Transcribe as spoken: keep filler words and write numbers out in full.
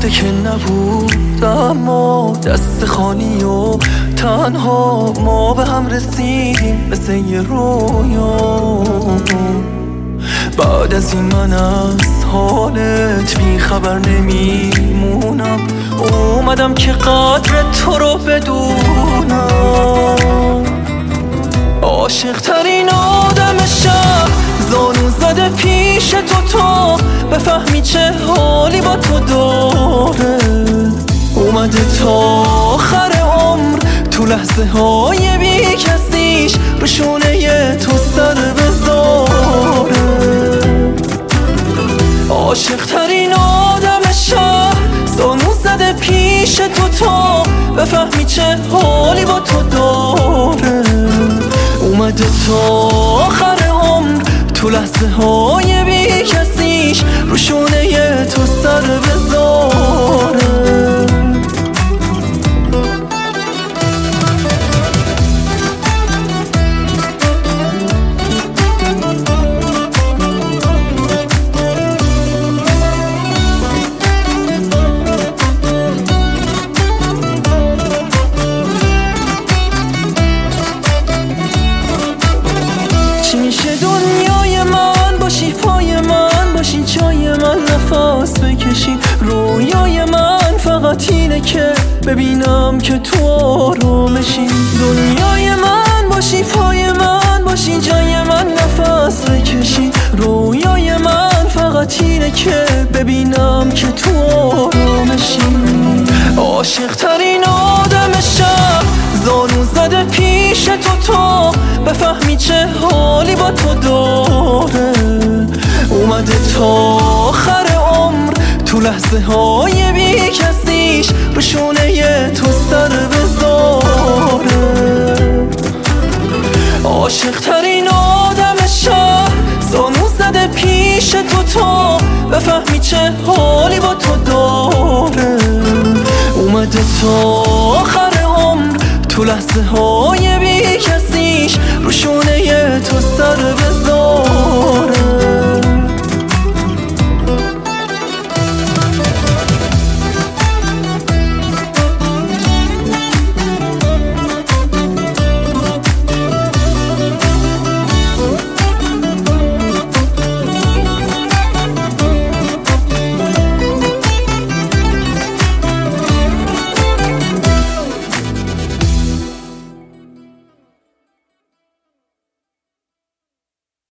وقتی که نبود اما دست خالی و تنها ما به هم رسیدیم مثل یه رویا. بعد از این من از حالت بی خبر نمیمونم، اومدم که قدر تو رو بدونم. عاشق ترین آدم شهر زانو زده پیش تو تا بفهمی چه حالی با تو داره. اومده تا آخر عمر تو لحظه های بی کسیش رو شونه تو سر بذاره. عاشق ترین آدم شهر زانو زده پیش تو تا بفهمی چه حالی با تو داره. اومده تا آخر عمر تو لحظه های بی کسیش رو شونه تو سر بذاره. دنیای من باشی، پای من باشی، جای من نفس بکشی. رویای من فقط اینه که ببینم که تو آرامشی. دنیای من باشی، پای من باشی، جای من نفس بکشی. رویای من فقط اینه که ببینم که تو آرامشی. عاشق ترین آدم شهر زانو زده پیش تو تا بفهمی چه حالی با تو داره. اومده تا آخر عمر تو لحظه های بی کسیش رو شونه تو سر بذاره. عاشق ترین آدم شهر زانو زده پیش تو تا بفهمی چه حالی با تو داره. اومده تا آخر عمر تو لحظه های بی کسیش رو شونه تو سر